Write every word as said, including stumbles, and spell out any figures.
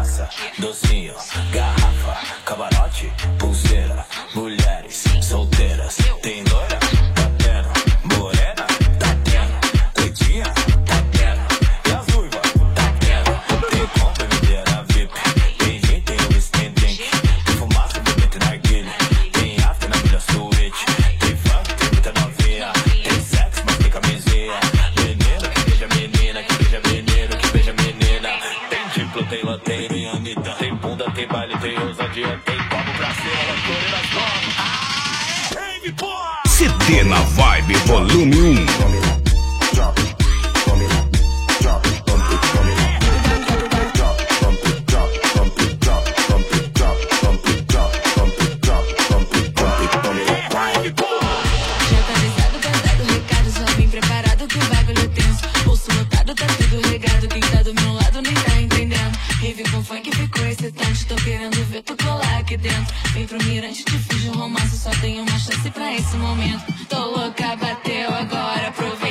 cachaça, docinho, garrafa, camarote, pulseira, mulheres solteiras. Tem loira? Tá tendo. Morena? Tá tendo. Leitinha? Tá tendo. E as ruivas? Tá tendo. Tem compra, mineira V I P. Tem gente, tem o estendente. Tem fumaça, bebê, narguilha. Tem after na milha suíte. Tem funk, tem muita novinha. Tem sexo, mas tem camisinha. Menina, que beija menina, que beija menino, que beija menina. Tem diplo, tem loteiro e Anitta. Tem bunda, tem baile, tem ousadia. Tem como pra cima, loucura e nós vamos. Ah, é rave, porra! C D na Vibe Volume um. Tô querendo ver tu colar aqui dentro. Vem pro mirante, te fiz um romance. Só tenho uma chance pra esse momento. Tô louca, bateu agora, aproveita.